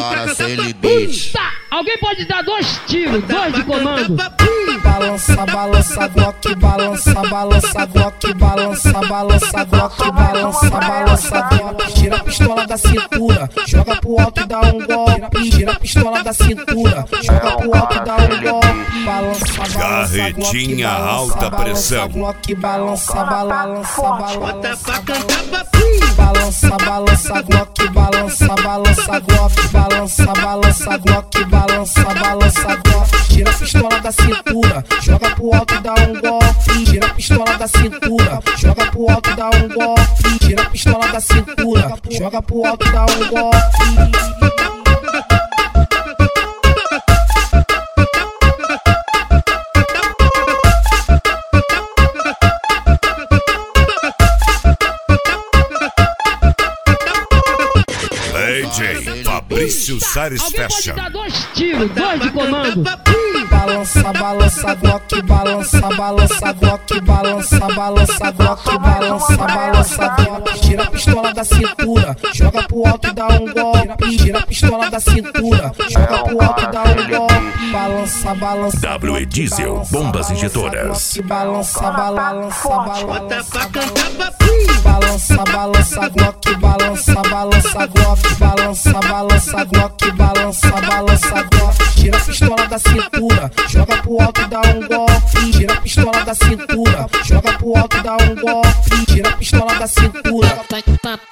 cara sem limite. Alguém pode dar 2 tiros, 2 de comando. Balança, balança, Glock, balança, balança, Glock, balança, balança, Glock, balança, balança, Glock. Tira a pistola da cintura, joga pro alto e dá um golpe. Tira a pistola da cintura, joga pro alto e dá um golpe. Balança, balança, Carretinha alta pressão. Glock, balança, balança, balança. Balança, balança, Glock, balança, balança, Glock, balança, balança, Glock, balança, balança, Glock. Tira a pistola da cintura, joga pro alto e dá um golpe. Tira a pistola da cintura, joga pro alto e dá um golpe. Tira a pistola da cintura, joga pro alto e dá um golpe. DJ Fabrício Sares Fashion. Alguém pode dar 2 tiros, 2 de comando. Balança, balança, Glock, balança, balança, Glock, balança, balança, Glock, balança, balança, Glock. Tira a pistola da cintura, joga pro alto e dá um golpe. Tira a pistola da cintura, joga pro alto e dá um golpe. Balança, balança, W Diesel, bombas injetoras. Balança, balança, balança, balança, balança, Glock, balança, balança, Glock, balança, balança, Glock, balança, balança, Glock. Tira a pistola da cintura, joga pro alto e dá um golpe. Tira a pistola da cintura, joga pro alto e dá um golpe. Tira a pistola da cintura.